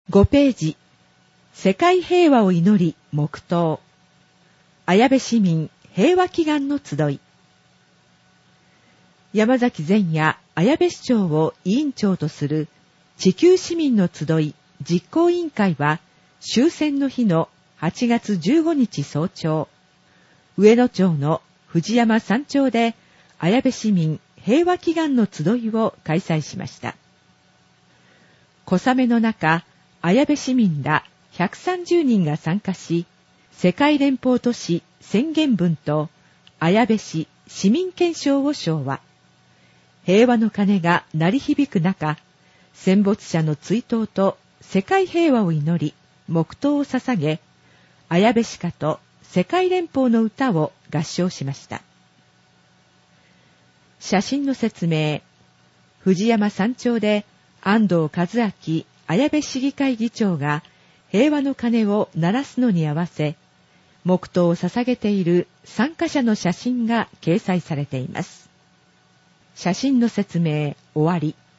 5ページ、世界平和を祈り黙祷。綾部市民平和祈願の集い。山崎前夜綾部市長を委員長とする地球市民の集い実行委員会は終戦の日の8月15日早朝、上野町の藤山山頂で綾部市民平和祈願の集いを開催しました。小雨の中、綾部市民ら130人が参加し、世界連邦都市宣言文と綾部市市民憲章を唱和。平和の鐘が鳴り響く中、戦没者の追悼と世界平和を祈り、黙祷を捧げ、綾部市歌と世界連邦の歌を合唱しました。写真の説明。藤山山頂で安藤和明綾部市議会議長が平和の鐘を鳴らすのに合わせ、黙祷を捧げている参加者の写真が掲載されています。写真の説明終わり。